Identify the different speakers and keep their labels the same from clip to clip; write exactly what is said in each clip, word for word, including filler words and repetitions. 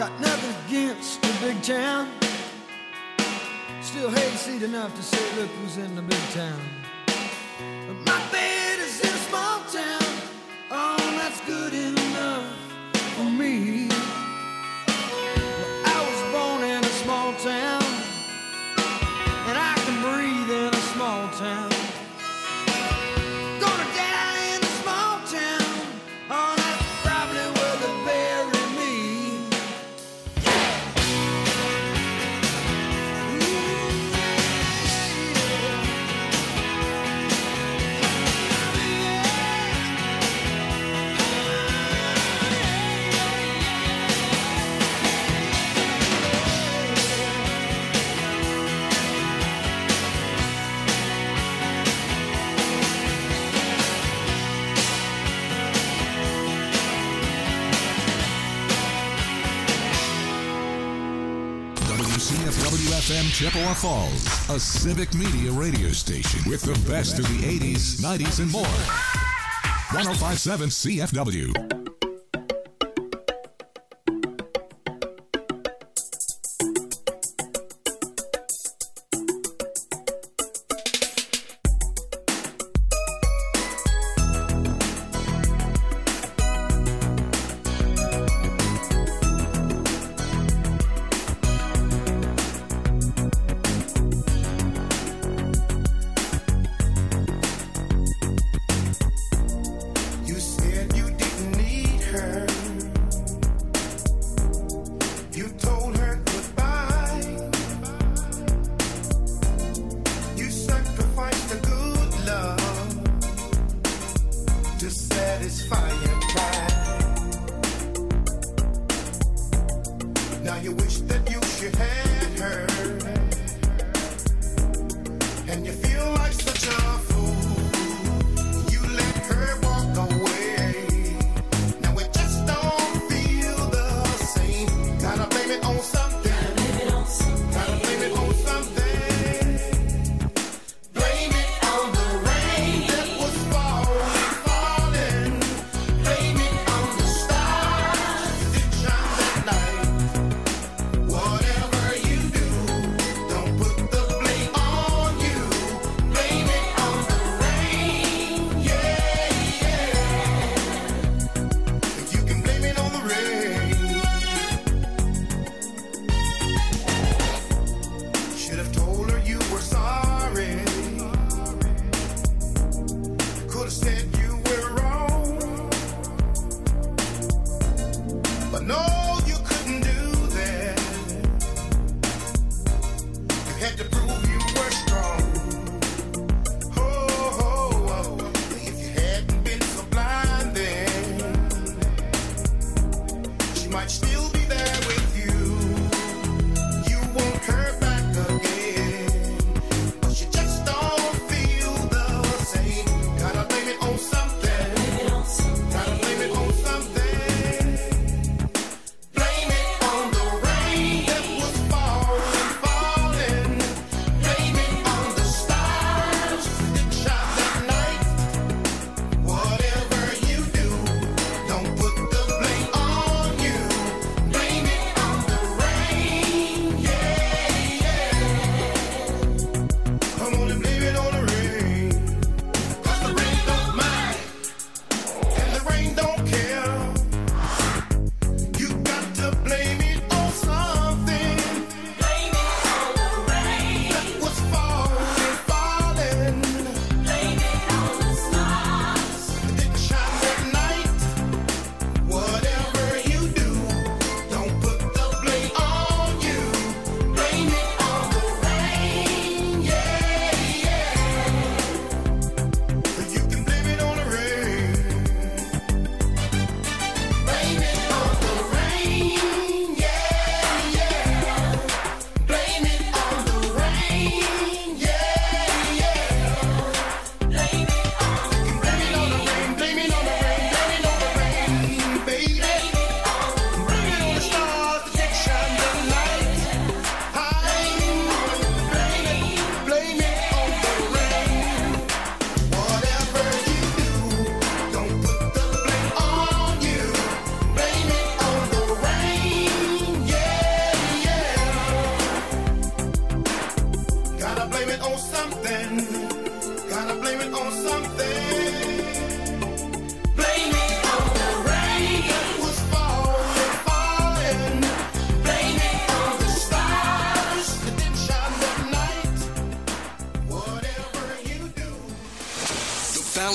Speaker 1: Got nothing against the big town. Still hayseed enough to say, look who's in the big town. But my bed is in a small town. Oh, that's good enough for me. Well, I was born in a small town, and I can breathe in a small town. Gonna die in a small town. Oh, that's probably where they bury me.
Speaker 2: C F W F M Chippewa Falls, a civic media radio station with the best of the eighties, nineties, and more. one oh five point seven C F W.
Speaker 3: You said you didn't need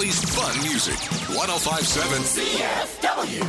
Speaker 2: Philly's fun music. one oh five point seven C F W.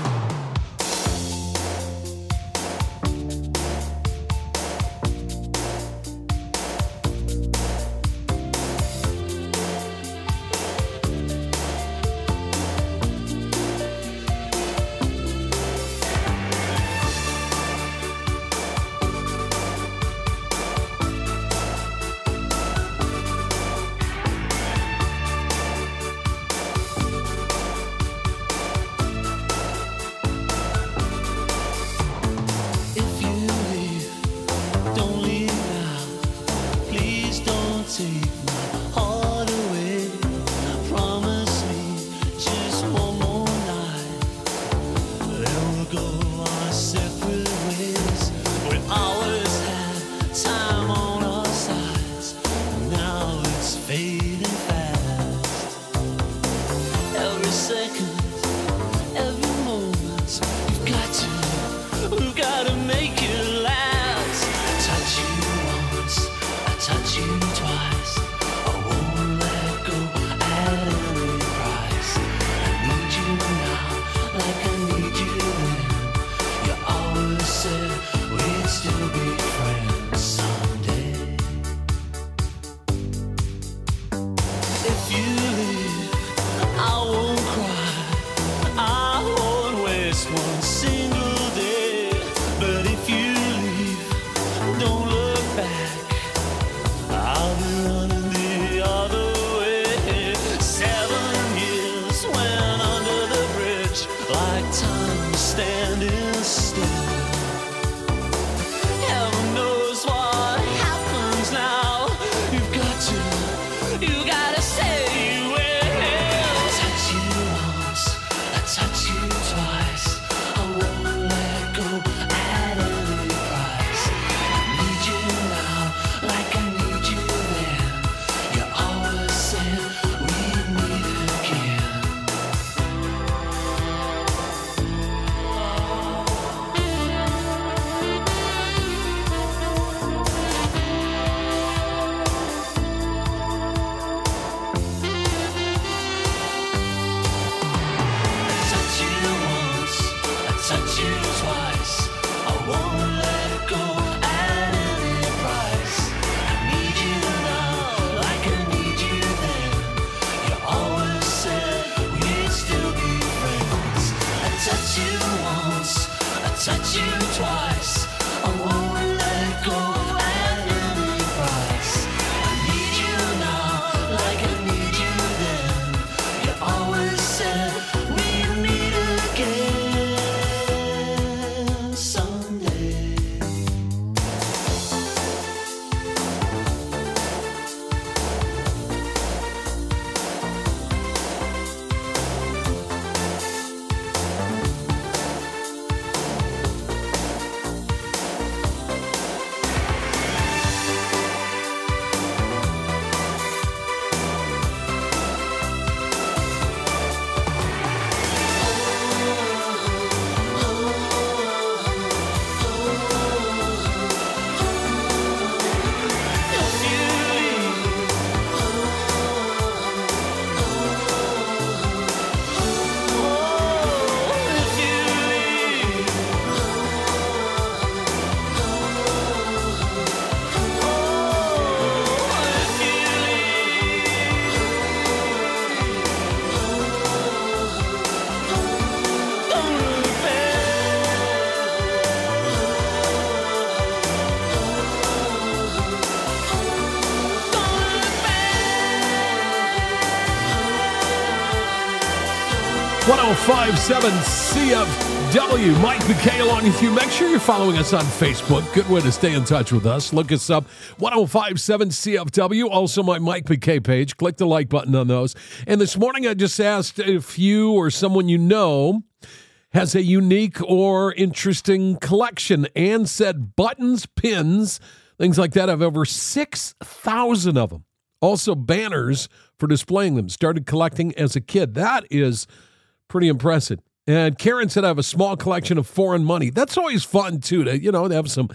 Speaker 3: one oh five point seven C F W. Mike McKay along with you. Make sure you're following us on Facebook. Good way to stay in touch with us. Look us up, one oh five point seven C F W. Also my Mike McKay page. Click the like button on those. And this morning I just asked if you or someone you know has a unique or interesting collection. Ann said buttons, pins, things like that. I have over six thousand of them. Also banners for displaying them. Started collecting as a kid. That is pretty impressive. And Karen said I have a small collection of foreign money. That's always fun, too, to, you know, to have some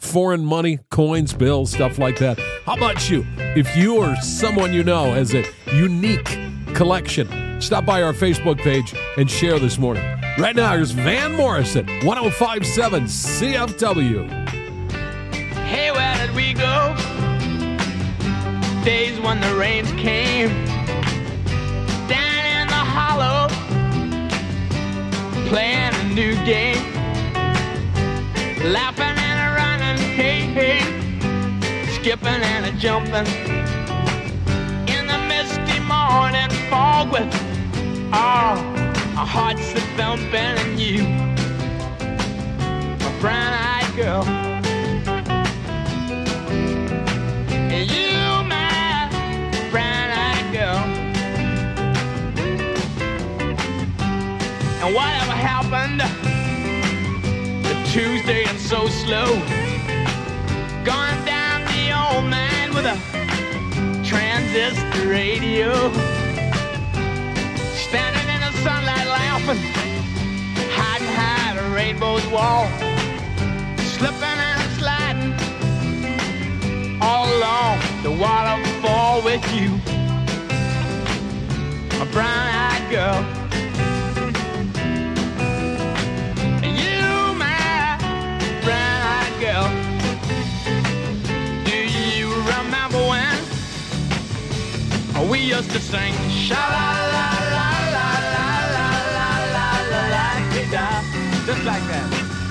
Speaker 3: foreign money, coins, bills, stuff like that. How about you? If you or someone you know has a unique collection, stop by our Facebook page and share this morning. Right now, here's Van Morrison, one oh five point seven C F W.
Speaker 4: Hey, where did we go? Days when the rains came down in the hollow, playing a new game, laughing and a running, hey, hey, skipping and a jumping in the misty morning fog with all our hearts a thumping, and you, my brown-eyed girl, and you, my brown-eyed girl. And whatever happened to Tuesday and so slow, going down the old man with a transistor radio, standing in the sunlight laughing, hiding behind a rainbow's wall, slipping and sliding all along the waterfall with you, my brown-eyed girl. And you, my brown-eyed girl. Do you remember when we used to sing sha-la-la-la-la-la-la-la-la-la-la-la-la-la, just like that.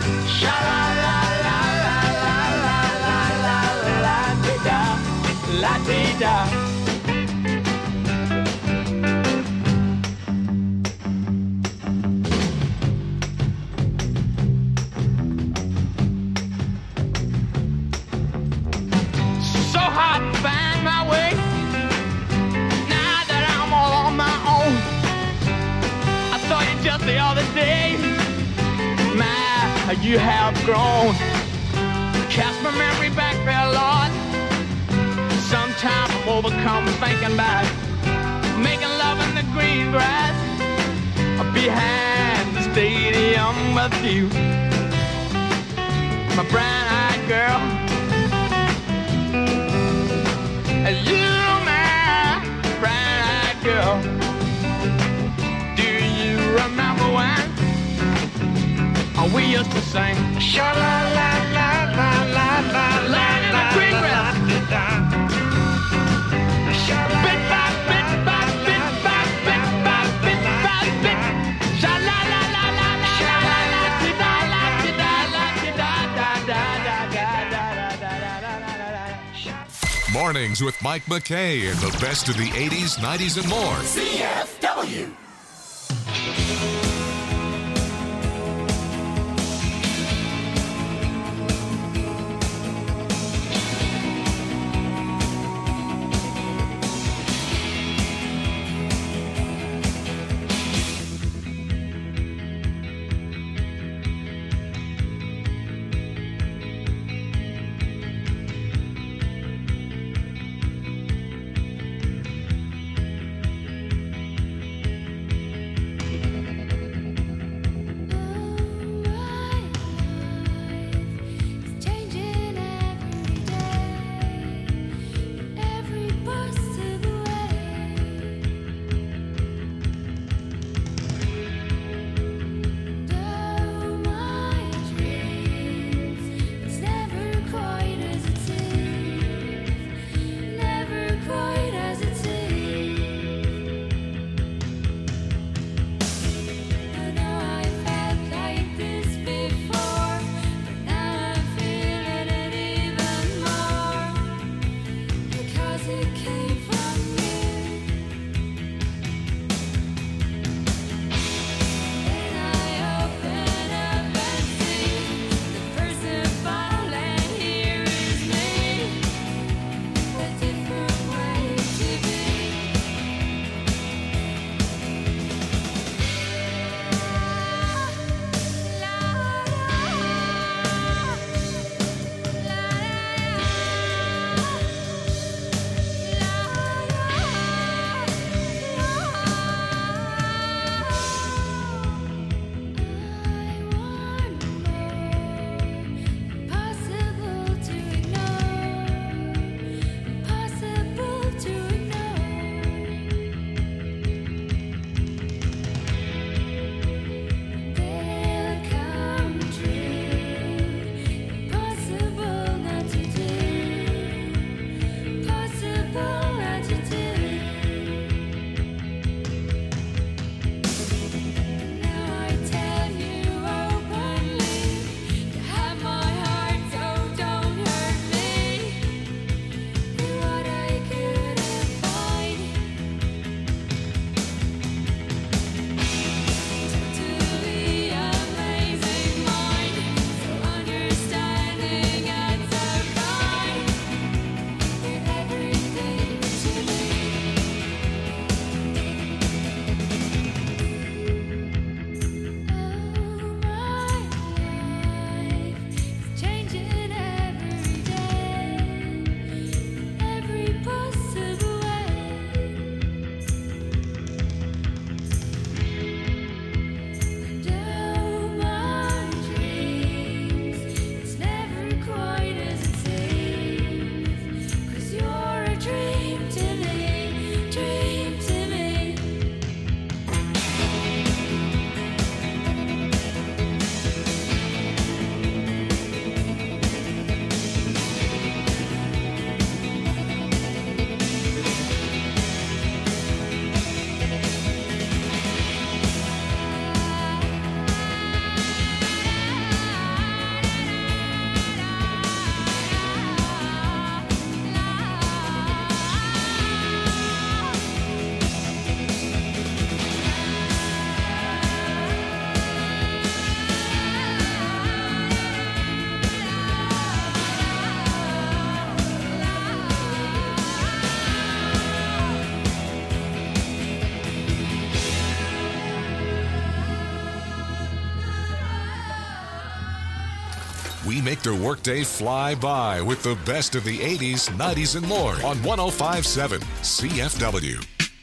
Speaker 4: Sha-la-la-la-la-la-la-la-la-la-la-la-la. So hard to find my way now that I'm all on my own. I saw you just the other day. My, you have grown. Cast my memory back there, Lord. Sometimes I'm overcome thinking about making love in the green grass behind the stadium with you, my brown-eyed girl. You, my brown-eyed girl. Do you remember when we used to sing sha-la-la-la-la-la-la-la, lying in the green grass? Bit by bit by bit by bit by bit by bit.
Speaker 2: Mornings with Mike McKay and the best of the eighties, nineties, and more.
Speaker 5: C F W.
Speaker 2: We make their workday fly by with the best of the eighties, nineties, and more on one oh five point seven C F W.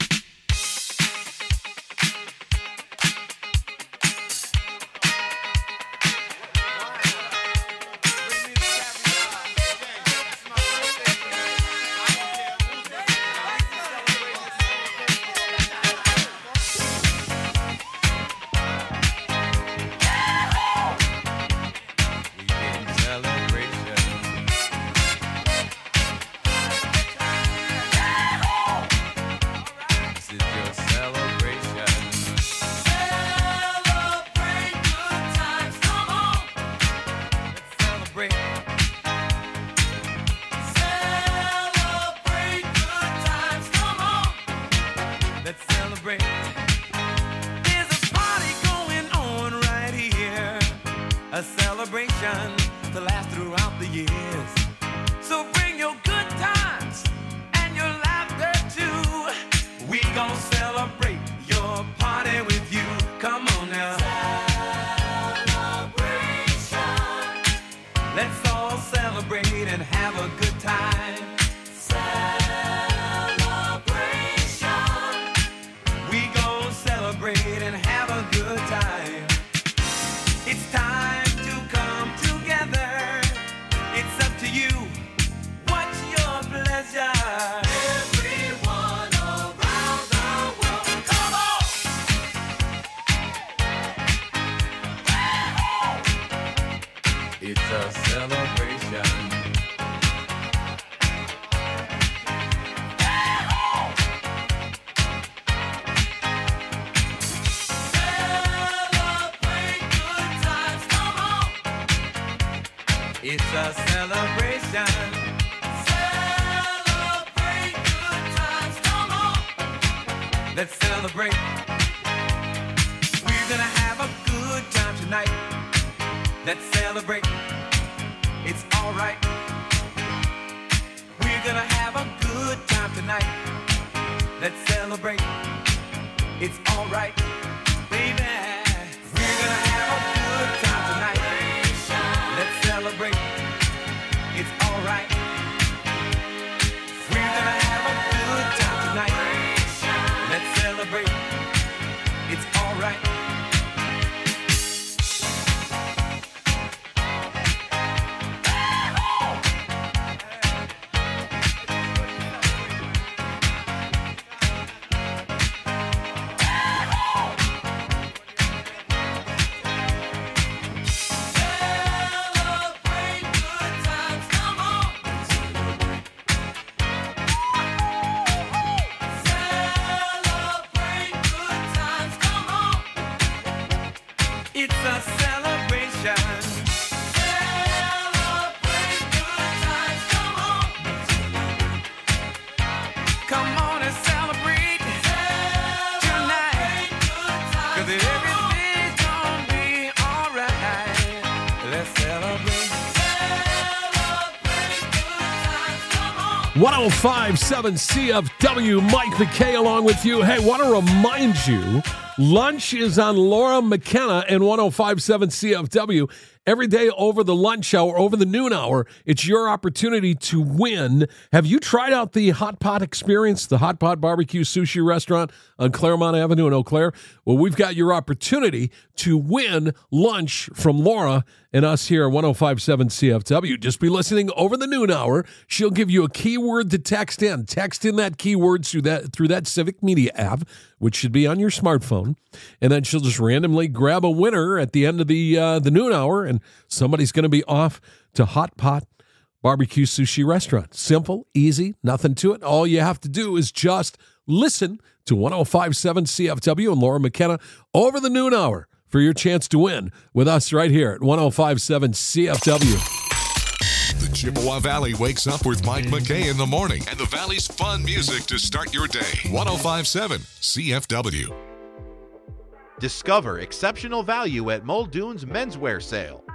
Speaker 3: one oh five point seven C F W, Mike McKay along with you. Hey, want to remind you, lunch is on Laura McKenna and one oh five point seven C F W. Every day over the lunch hour, over the noon hour, it's your opportunity to win. Have you tried out the Hot Pot experience, the Hot Pot Barbecue Sushi Restaurant on Claremont Avenue in Eau Claire? Well, we've got your opportunity to win lunch from Laura and us here at one oh five point seven C F W. Just be listening over the noon hour. She'll give you a keyword to text in. Text in that keyword through that through that Civic Media app, which should be on your smartphone, and then she'll just randomly grab a winner at the end of the uh, the noon hour, and somebody's going to be off to Hot Pot Barbecue Sushi Restaurant. Simple, easy, nothing to it. All you have to do is just listen to one oh five point seven C F W and Laura McKenna over the noon hour for your chance to win with us right here at one oh five point seven C F W.
Speaker 2: The Chippewa Valley wakes up with Mike McKay in the morning and the Valley's fun music to start your day. one oh five point seven C F W.
Speaker 5: Discover exceptional value at Muldoon's Menswear Sale.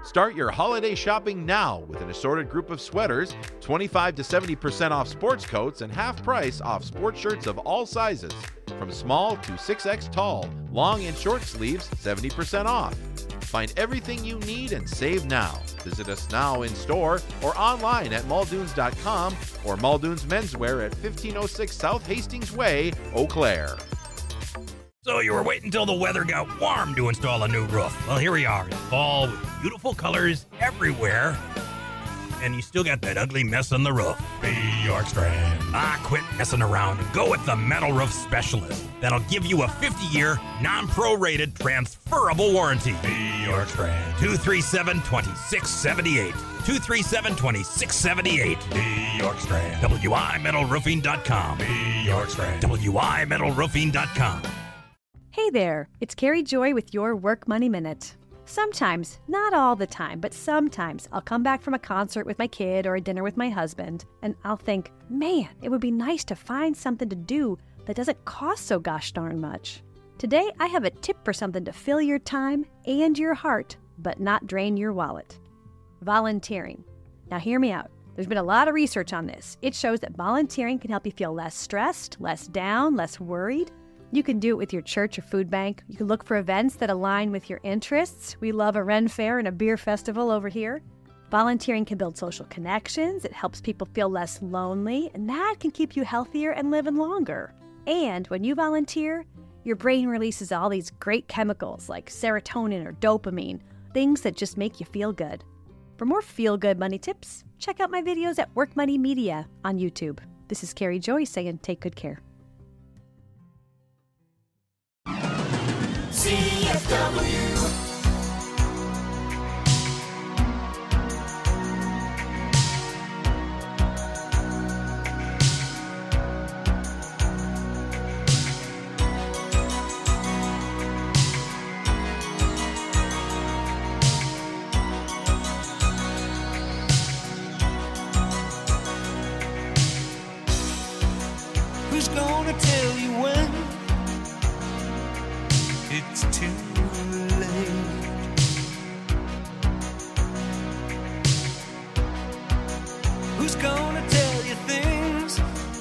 Speaker 5: Start your holiday shopping now with an assorted group of sweaters, twenty-five to seventy percent off sports coats, and half price off sports shirts of all sizes. From small to six X tall, long and short sleeves, seventy percent off. Find everything you need and save now. Visit us now in store or online at muldoons dot com or Muldoons Menswear at fifteen oh six South Hastings Way, Eau Claire.
Speaker 6: So you were waiting until the weather got warm to install a new roof. Well, here we are in fall with beautiful colors everywhere. And you still got that ugly mess on the roof. Bjorkstrand. Ah, quit messing around and go with the Metal Roof Specialist. That'll give you a fifty-year, non-prorated, transferable warranty. Bjorkstrand. two three seven, two six seven eight. two three seven, two six seven eight. Bjorkstrand. W I metal roofing dot com. Bjorkstrand. W I metal roofing dot com.
Speaker 7: Hey there, it's Carrie Joy with your Work Money Minute. Sometimes, not all the time, but sometimes I'll come back from a concert with my kid or a dinner with my husband, and I'll think, man, it would be nice to find something to do that doesn't cost so gosh darn much. Today, I have a tip for something to fill your time and your heart, but not drain your wallet. Volunteering. Now hear me out. There's been a lot of research on this. It shows that volunteering can help you feel less stressed, less down, less worried. You can do it with your church or food bank. You can look for events that align with your interests. We love a Ren Fair and a beer festival over here. Volunteering can build social connections. It helps people feel less lonely, and that can keep you healthier and living longer. And when you volunteer, your brain releases all these great chemicals like serotonin or dopamine, things that just make you feel good. For more feel-good money tips, check out my videos at Work Money Media on YouTube. This is Carrie Joy saying take good care.
Speaker 1: C F W. Who's gonna tell you when it's too late? Who's gonna tell you things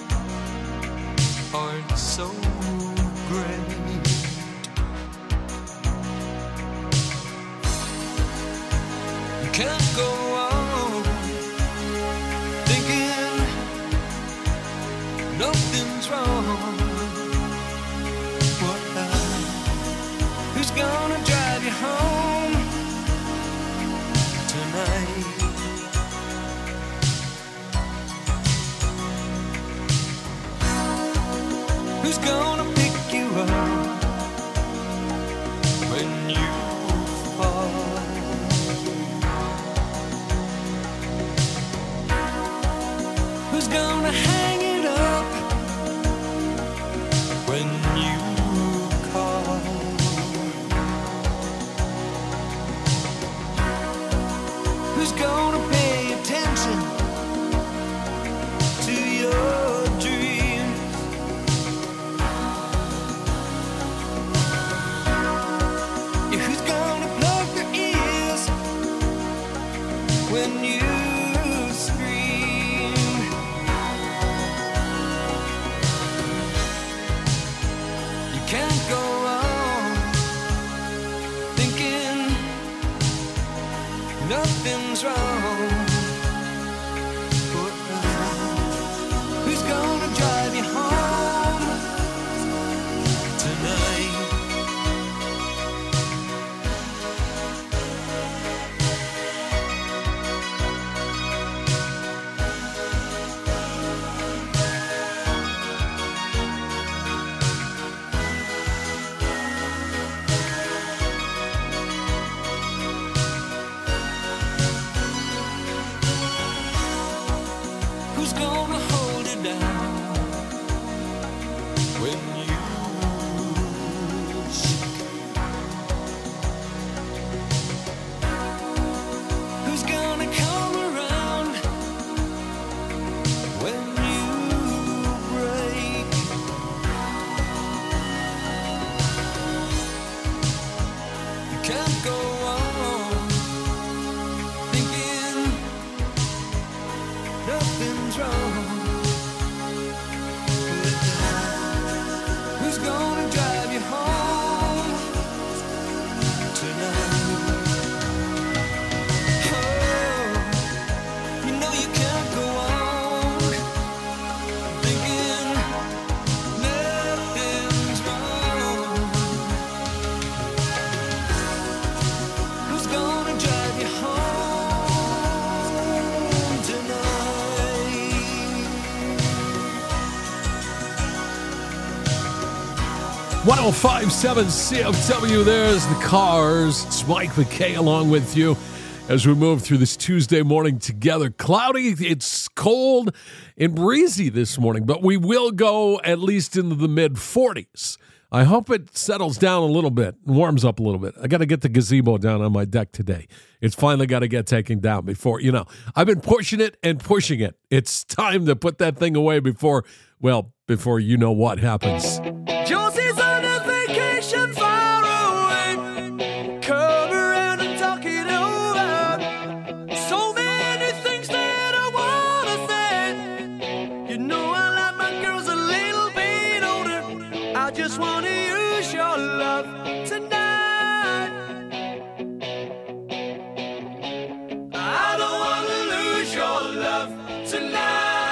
Speaker 1: aren't so great? You can't go on thinking nothing's wrong. Who's gonna drive you home tonight? Who's gonna pick you up when you fall? Who's gonna hang it up when you call? Who's gonna pay attention to your dreams? Yeah, who's gonna plug their ears when you scream? You can't go on thinking nothing's wrong. But who's gonna drive you home tonight?
Speaker 3: one oh five point seven C F W, there's the Cars. It's Mike McKay along with you as we move through this Tuesday morning together. Cloudy, it's cold and breezy this morning, but we will go at least into the mid forties. I hope it settles down a little bit and warms up a little bit. I got to get the gazebo down on my deck today. It's finally got to get taken down before, you know, I've been pushing it and pushing it. It's time to put that thing away before, well, before you know what happens.
Speaker 1: Josie's on a vacation far away. Come around and talk it over. So many things that I wanna say. You know I like my girls a little bit older. I just wanna use your love tonight. I don't wanna lose your love tonight.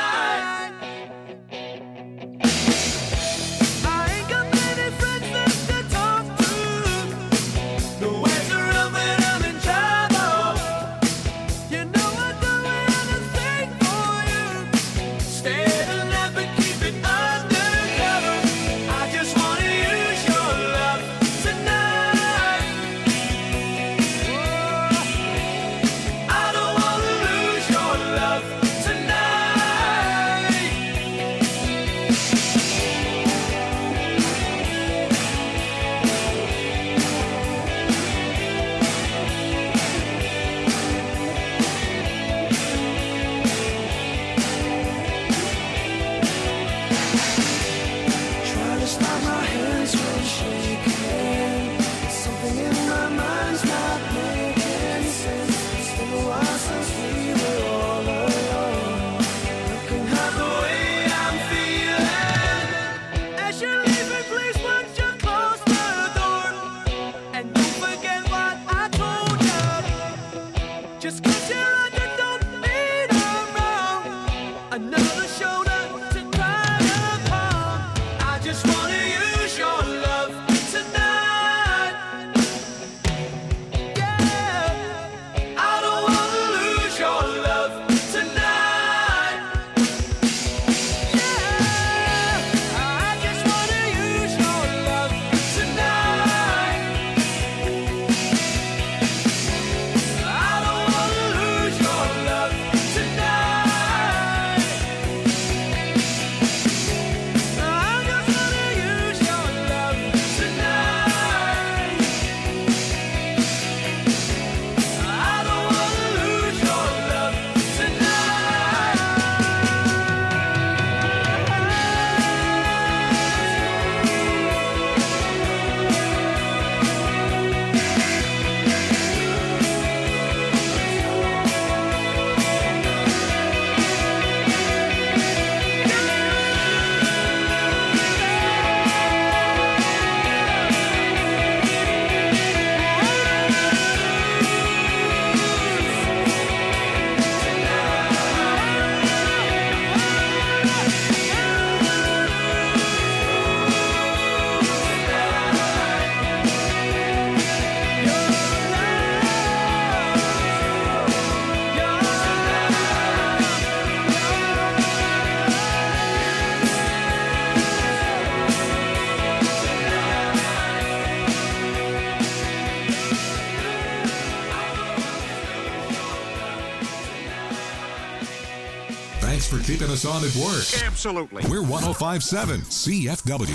Speaker 2: For keeping us on at work.
Speaker 8: Absolutely.
Speaker 2: We're one oh five point seven C F W.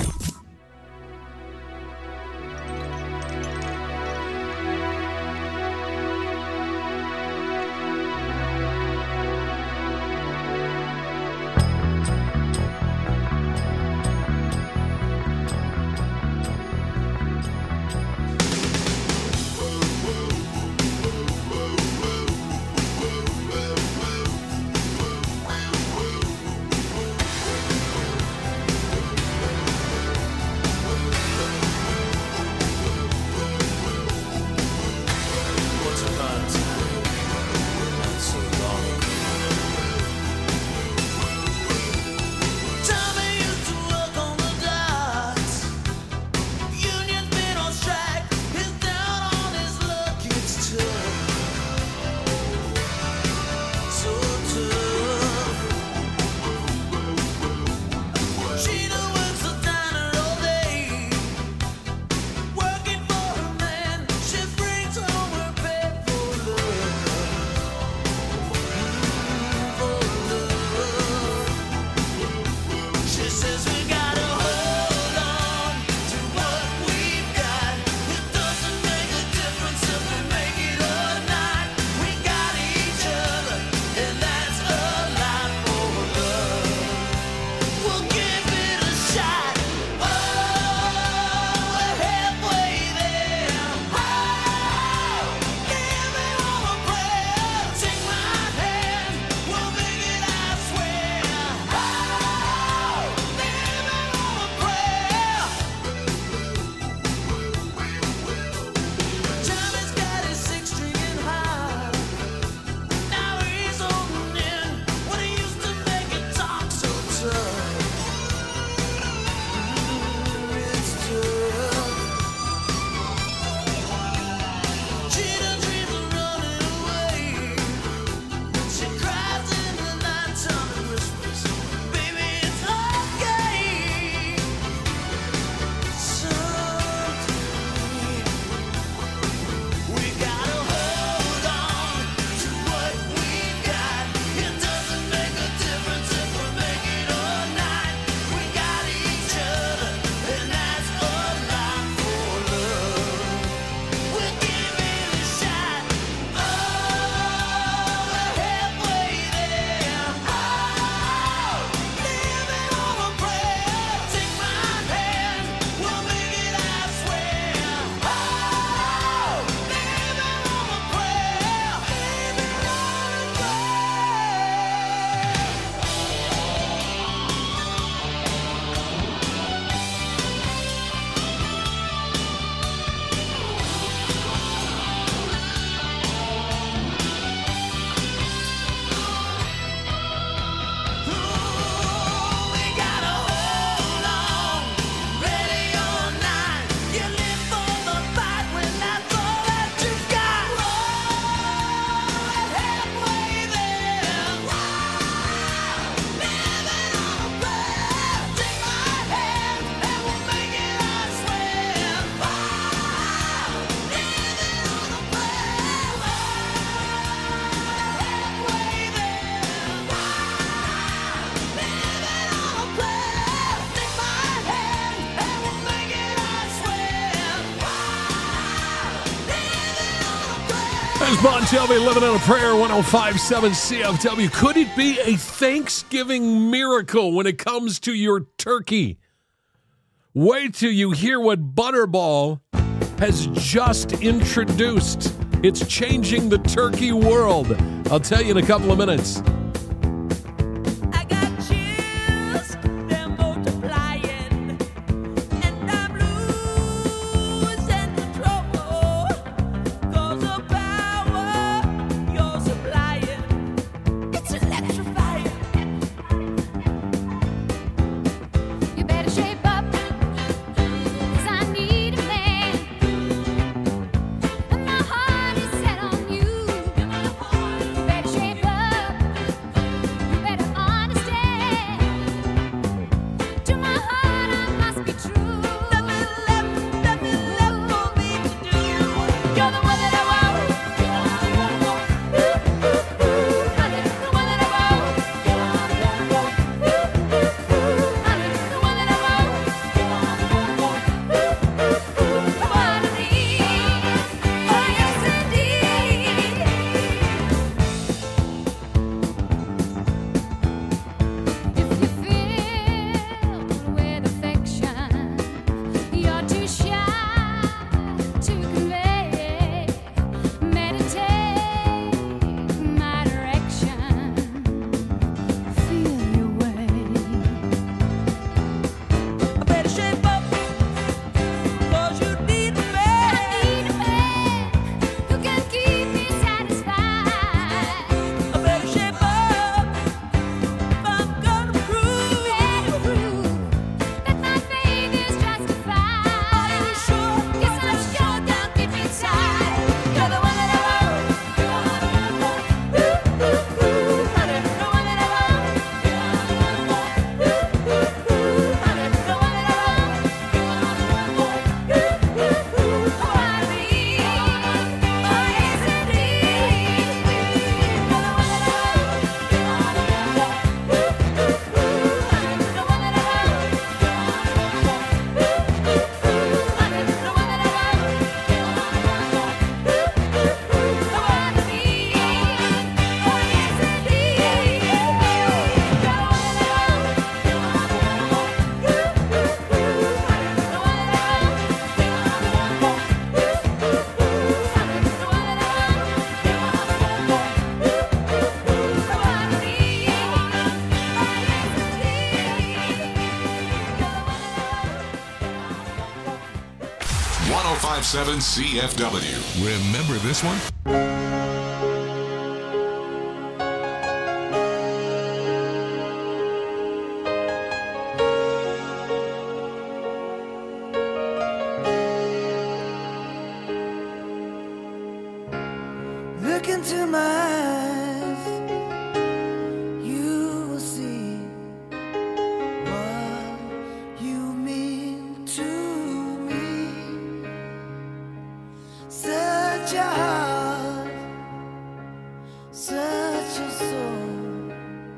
Speaker 3: There's Bon Jovi, Living on a Prayer, one oh five point seven C F W. Could it be a Thanksgiving miracle when it comes to your turkey? Wait till you hear what Butterball has just introduced. It's changing the turkey world. I'll tell you in a couple of minutes.
Speaker 2: one oh five point seven C F W. Remember this one?
Speaker 1: Look into my eyes, you will see what you mean to me. Such a heart, such a soul.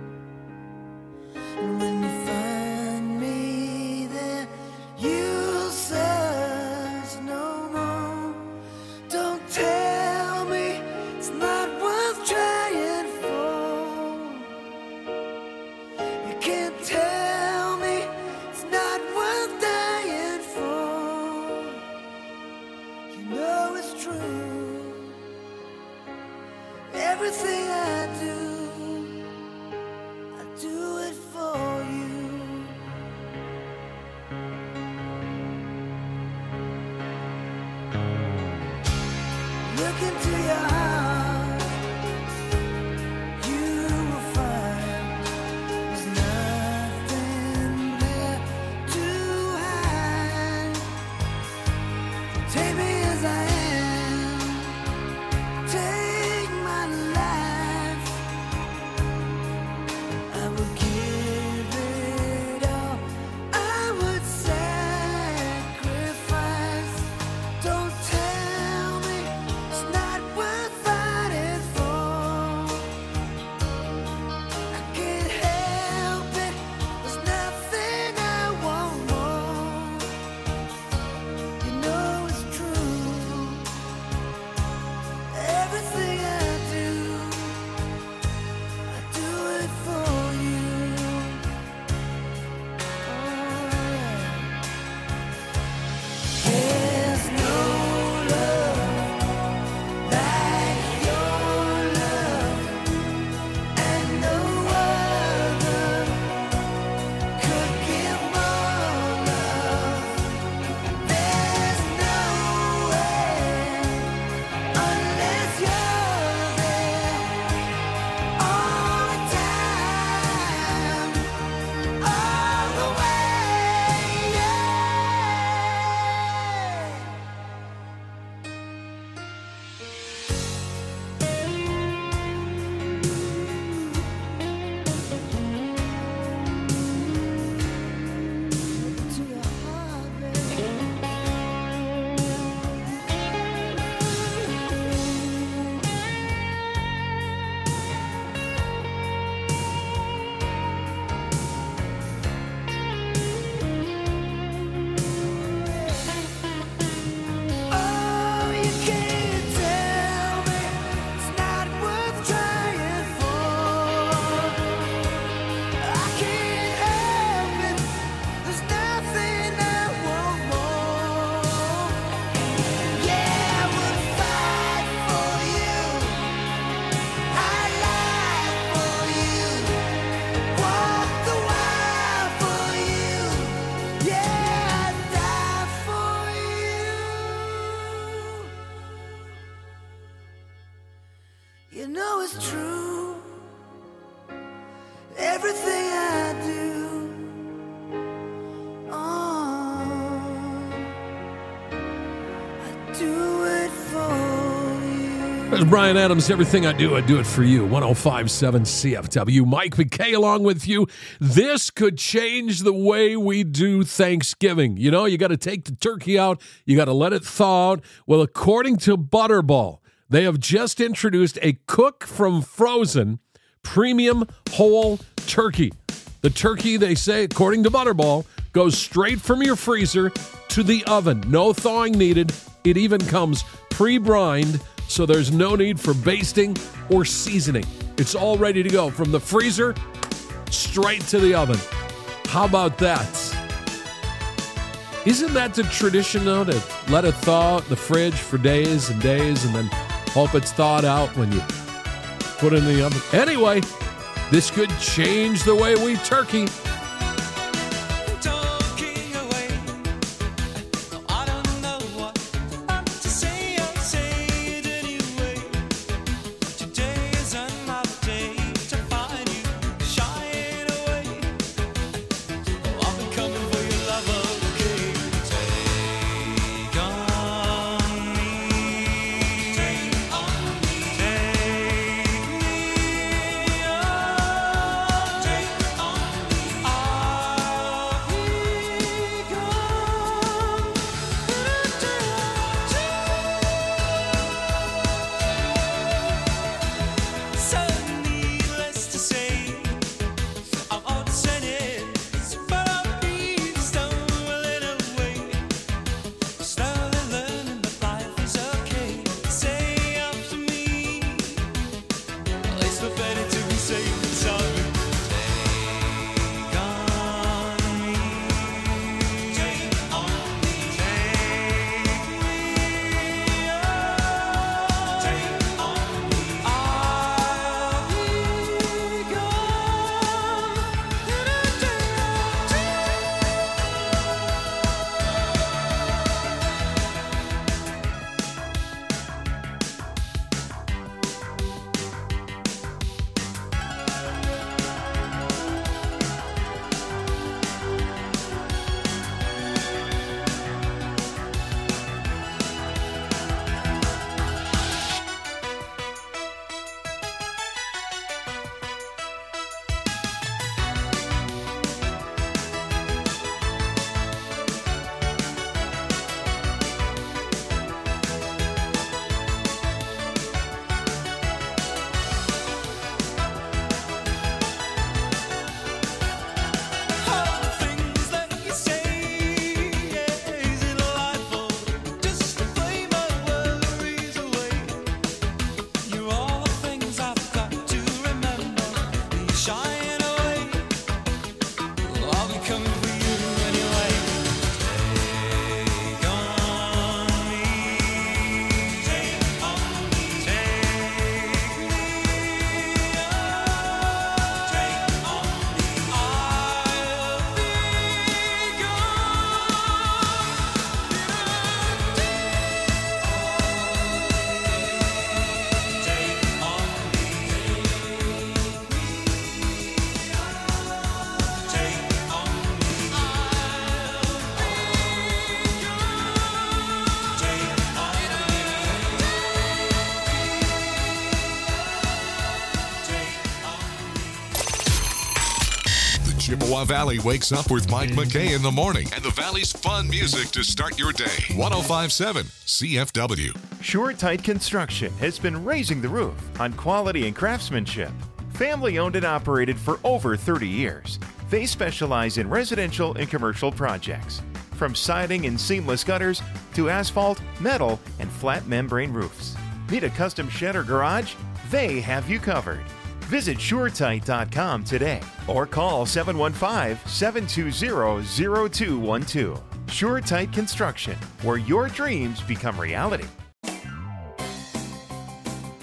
Speaker 1: And when you find me there, you'll search no more. Don't tell me it's not worth trying for. You can't tell me it's not worth dying for. You know it's true. Everything I do, I do it for you. Look into your heart, you will find there's nothing there to hide. Take me as I am, take my life. You know it's true. Everything I do, oh, I do it for you.
Speaker 3: There's Brian Adams. Everything I do, I do it for you. one oh five point seven C F W. Mike McKay along with you. This could change the way we do Thanksgiving. You know, you got to take the turkey out. You got to let it thaw out. Well, according to Butterball, they have just introduced a cook from frozen premium whole turkey. The turkey, they say, according to Butterball, goes straight from your freezer to the oven. No thawing needed. It even comes pre-brined, so there's no need for basting or seasoning. It's all ready to go from the freezer straight to the oven. How about that? Isn't that the tradition, though, to let it thaw out in the fridge for days and days and then hope it's thawed out when you put it in the oven? Anyway, this could change the way we turkey.
Speaker 2: Chippewa Valley wakes up with Mike McKay in the morning and the Valley's fun music to start your day. one oh five point seven C F W.
Speaker 8: SureTight Construction has been raising the roof on quality and craftsmanship. Family owned and operated for over thirty years. They specialize in residential and commercial projects, from siding and seamless gutters to asphalt, metal, and flat membrane roofs. Need a custom shed or garage? They have you covered. Visit SureTight dot com today or call seven one five, seven two zero, zero two one two. SureTight Construction, where your dreams become reality.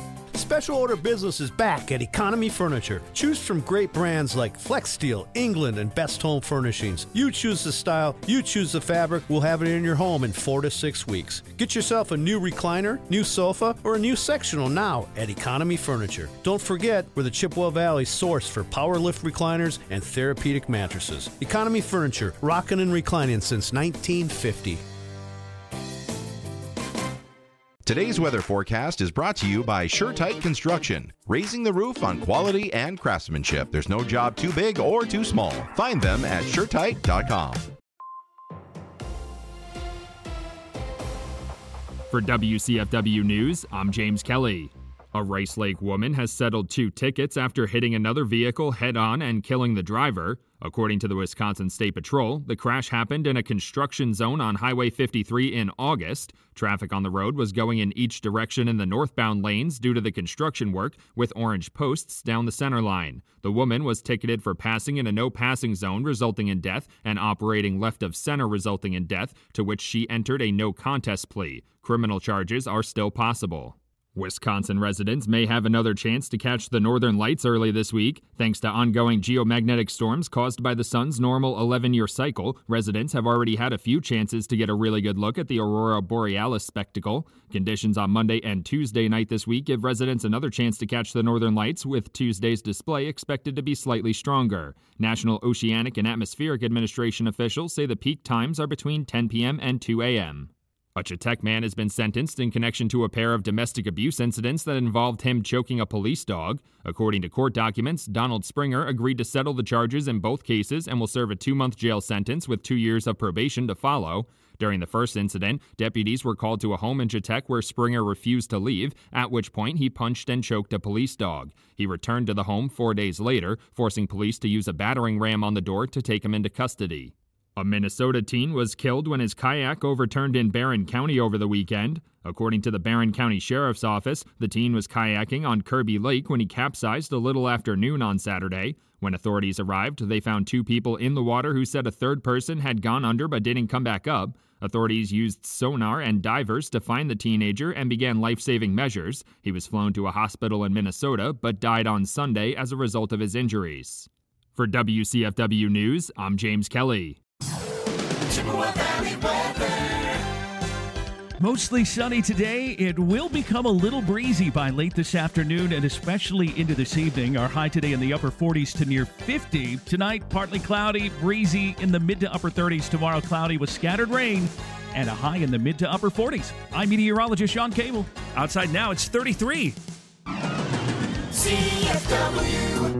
Speaker 9: special order business is back at Economy Furniture. Choose from great brands like Flex Steel, England, and Best Home Furnishings. You choose the style, you choose the fabric, we'll have it in your home in four to six weeks. Get yourself a new recliner, new sofa, or a new sectional now at Economy Furniture. Don't forget, we're the Chippewa Valley source for power lift recliners and therapeutic mattresses. Economy Furniture, rockin' and reclining since nineteen fifty.
Speaker 5: Today's weather forecast is brought to you by SureTight Construction, raising the roof on quality and craftsmanship. There's no job too big or too small. Find them at sure tight dot com.
Speaker 10: For W C F W News, I'm James Kelly. A Rice Lake woman has settled two tickets after hitting another vehicle head-on and killing the driver. According to the Wisconsin State Patrol, the crash happened in a construction zone on Highway fifty-three in August. Traffic on the road was going in each direction in the northbound lanes due to the construction work, with orange posts down the center line. The woman was ticketed for passing in a no-passing zone, resulting in death, and operating left of center, resulting in death, to which she entered a no-contest plea. Criminal charges are still possible. Wisconsin residents may have another chance to catch the northern lights early this week. Thanks to ongoing geomagnetic storms caused by the sun's normal eleven-year cycle, residents have already had a few chances to get a really good look at the aurora borealis spectacle. Conditions on Monday and Tuesday night this week give residents another chance to catch the northern lights, with Tuesday's display expected to be slightly stronger. National Oceanic and Atmospheric Administration officials say the peak times are between ten p.m. and two a.m. A Chetek man has been sentenced in connection to a pair of domestic abuse incidents that involved him choking a police dog. According to court documents, Donald Springer agreed to settle the charges in both cases and will serve a two-month jail sentence with two years of probation to follow. During the first incident, deputies were called to a home in Chetek where Springer refused to leave, at which point he punched and choked a police dog. He returned to the home four days later, forcing police to use a battering ram on the door to take him into custody. A Minnesota teen was killed when his kayak overturned in Barron County over the weekend. According to the Barron County Sheriff's Office, the teen was kayaking on Kirby Lake when he capsized a little after noon on Saturday. When authorities arrived, they found two people in the water who said a third person had gone under but didn't come back up. Authorities used sonar and divers to find the teenager and began life-saving measures. He was flown to a hospital in Minnesota but died on Sunday as a result of his injuries. For W C F W News, I'm James Kelly.
Speaker 11: Chippewa Valley weather.
Speaker 12: Mostly sunny today. It will become a little breezy by late this afternoon and especially into this evening. Our high today in the upper forties to near fifty. Tonight, partly cloudy, breezy in the mid to upper thirties. Tomorrow, cloudy with scattered rain and a high in the mid to upper forties. I'm meteorologist Sean Cable. Outside now, it's thirty-three.
Speaker 11: C F W.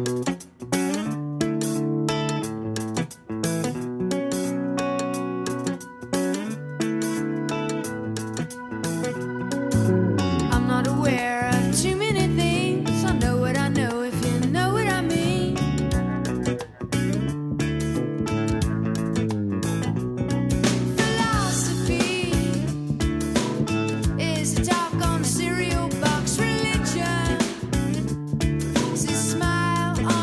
Speaker 1: Smile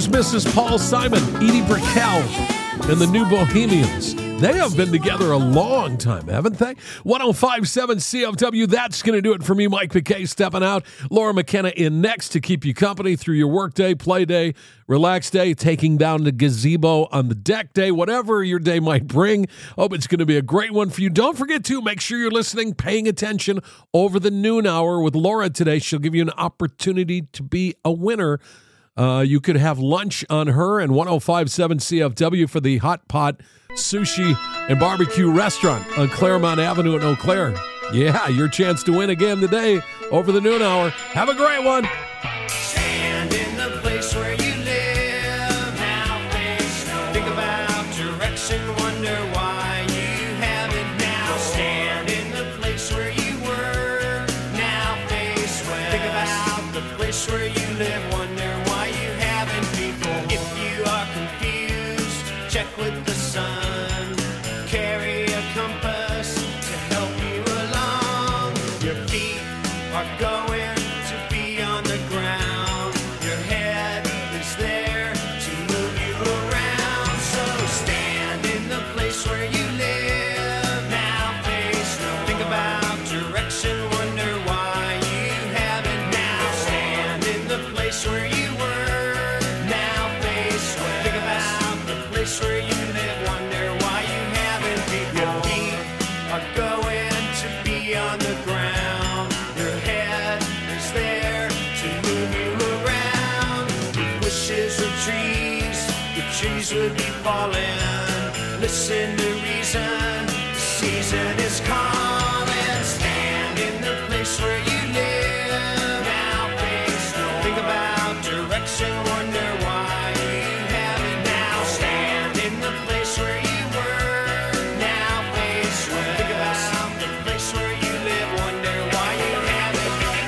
Speaker 3: Miss Missus Paul Simon, Edie Brickell, and the New Bohemians. They have been together a long time, haven't they? one oh five point seven C F W, that's going to do it for me, Mike McKay, stepping out. Laura McKenna in next to keep you company through your work day, play day, relax day, taking down the gazebo on the deck day, whatever your day might bring. Hope it's going to be a great one for you. Don't forget to make sure you're listening, paying attention over the noon hour with Laura today. She'll give you an opportunity to be a winner. Uh, you could have lunch on her and one oh five point seven C F W for the Hot Pot Sushi and Barbecue Restaurant on Claremont Avenue in Eau Claire. Yeah, your chance to win again today over the noon hour. Have a great one.
Speaker 11: Stand in the place where you live. Now face no. Think about direction, wonder why you haven't now. Stand in the place where you were. Now face west. Think about the place where you live, wonder why you haven't before. If you are confused, check with the sun. Carry a compass to help you along. Your feet are going to be on the ground. Your head is there to move you around. So stand in the place where you live. Now face no. Think about direction, wonder why you haven't now. Stand in the place where you were. Now face west. Think about the place where you live, wonder why you haven't before. Your feet are going to be on the ground. Your head is there to move you around. If wishes were trees, the trees would be falling. Listen to reason, the season is calling. Stand in the place where you live. Now face no. Think about direction, wonder why you haven't now. Stand in the place where you were. Now face west. Think about the place where you live, wonder why you haven't.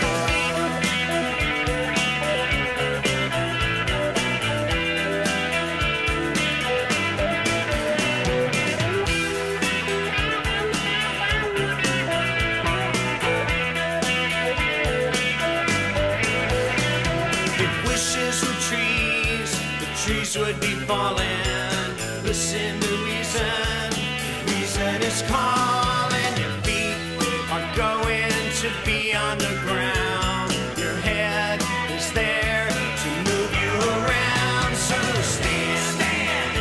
Speaker 11: If wishes were trees, the trees would be falling. Listen to reason, reason is calling. Your feet are going to be on the ground. Your head is there to move you around. So stand, stand.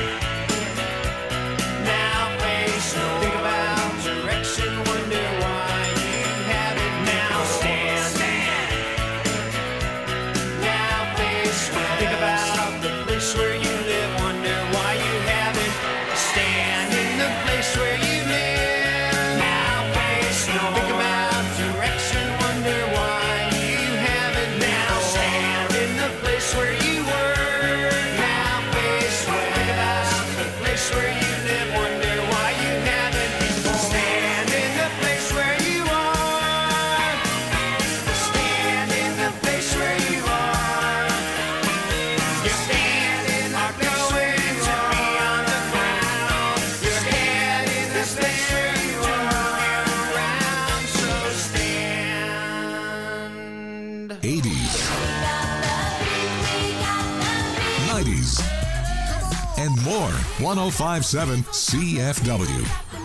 Speaker 11: Now face no. Think about direction, wonder why you haven't now. Stand, stand. Now face west. Think about the place where you live, wonder why you haven't. Stand in the place where you live. Now face no. Think about direction, wonder why you haven't now. Stand in the place where you were. Now face west. Think about the place where you live, wonder why you haven't before. Stand in the place where you are. Stand in the place where you are. Your feet are going to be on the ground. Your head in the place where you are around. So stand.
Speaker 2: eighties, nineties, and more. one oh five point seven C F W.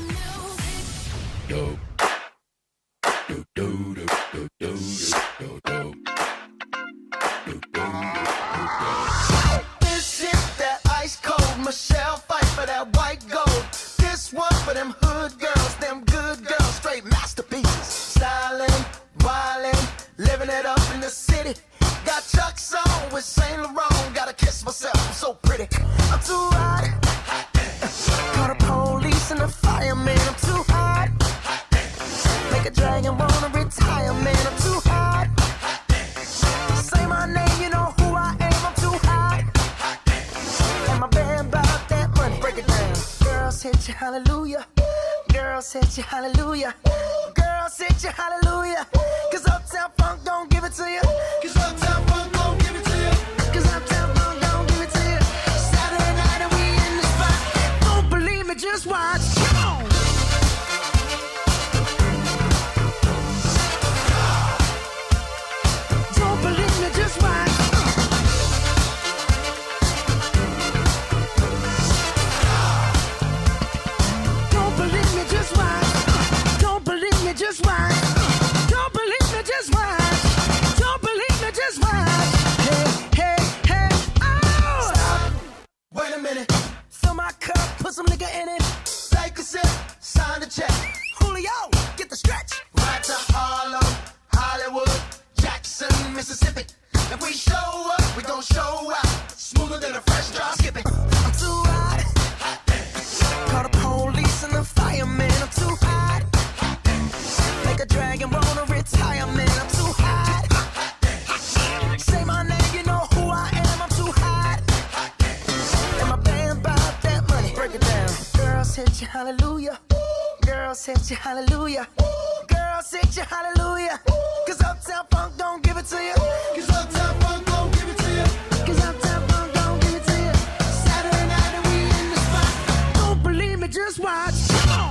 Speaker 11: This is that ice cold Michelle fight for that white gold. This one for them hood girls, them good girls, straight masterpieces. Styling, wildin', living it up in the city. Got Chuck's on with Saint Laurent. Gotta kiss myself, I'm so pretty. I'm too hot. Call the police and the fireman. I'm too hot. Make a dragon wanna retire, man. I'm too hot. Say my name, you know who I am. I'm too hot. And my band bought that money. Break it down. Girls hit you, hallelujah. Girls hit you, hallelujah. Girls hit you, hallelujah. Cause Uptown Funk don't give it to you. Cause Uptown Funk don't give it to you. Cause Uptown Funk don't give it to you. Saturday night and we in the spot. Don't believe me, just watch. Come on. Don't believe me, just watch. some nigga in it. Take a sip, sign the check. Julio, get the stretch. Right to Harlem, Hollywood, Jackson, Mississippi. If we show up, we gon' show out. Smoother than a fresh drop. Skip it. I'm too hot. hot Call the police and the fireman. I'm too hot. hot Make a dragon wanna retire, man. I'm too hot. hot Say my name, you know who I am. I'm too hot. hot And my band bought that money. Break it down. Girls hit you, hallelujah. Girls hit you, hallelujah. Girls hit you, hallelujah. Cause Uptown Funk don't give it to you. Cause Uptown Funk don't give it to you. Cause Uptown Funk don't give it to you. Saturday night and we in the spot. Don't believe me, just watch. Come on.